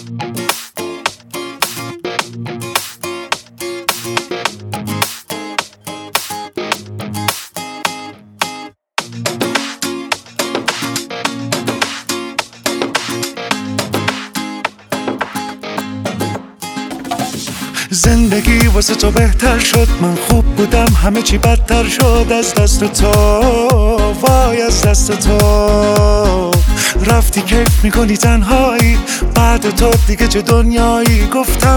زندگی واسه تو بهتر شد، من خوب بودم همه چی بدتر شد. از دست تو، وای از دست تو رفتی، کیف میکنی تنهایی، بعد تو دیگه چه دنیایی. گفتم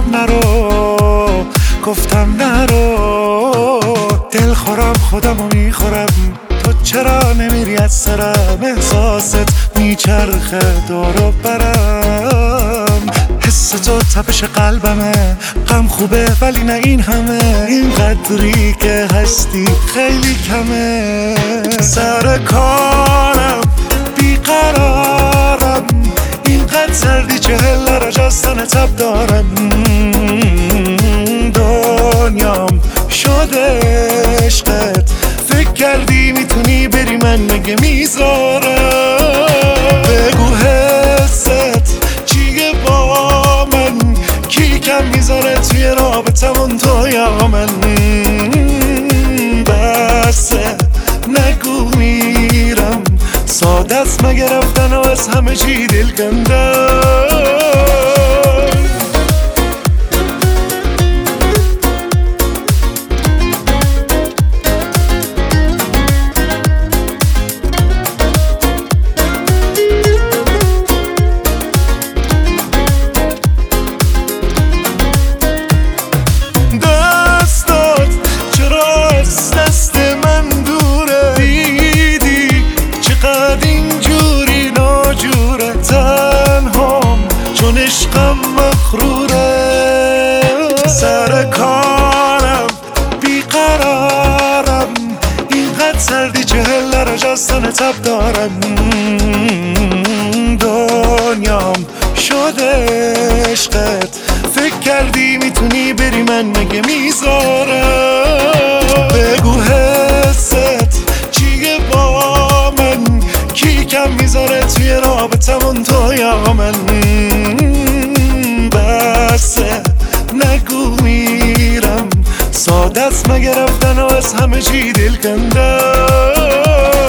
نرو دل خورم خودمو میخورم، تو چرا نمیری از سرم؟ احساست میچرخه دور و برم، حس تو تپش قلبمه، غم خوبه ولی نه این همه، این قدری که هستی خیلی کمه. سر کارم بیقرارم، اینقدر سردی 40 درجه از تن تب دارم. دنیام شده عشقت، فکر کردی میتونی بری من مگه میذارم؟ بگو حست چیه با من، کی کم میذاره توی رابطمون تو یا من؟ بسه نگو میرم، ساده است مگه رفتن و از همه چی دل کندم. عشقم مخروره، سر کارم بیقرارم، اینقدر سردی 40 درجه از تن تب دارم. دنیام شده عشقت، فکر کردی میتونی بری من مگه میذارم؟ بگو حست چیه با من، کی کم میذاره توی رابطمون تو یا من؟ بسه نگو میرم، ساده است مگه رفتن و از همه چی دل کندم.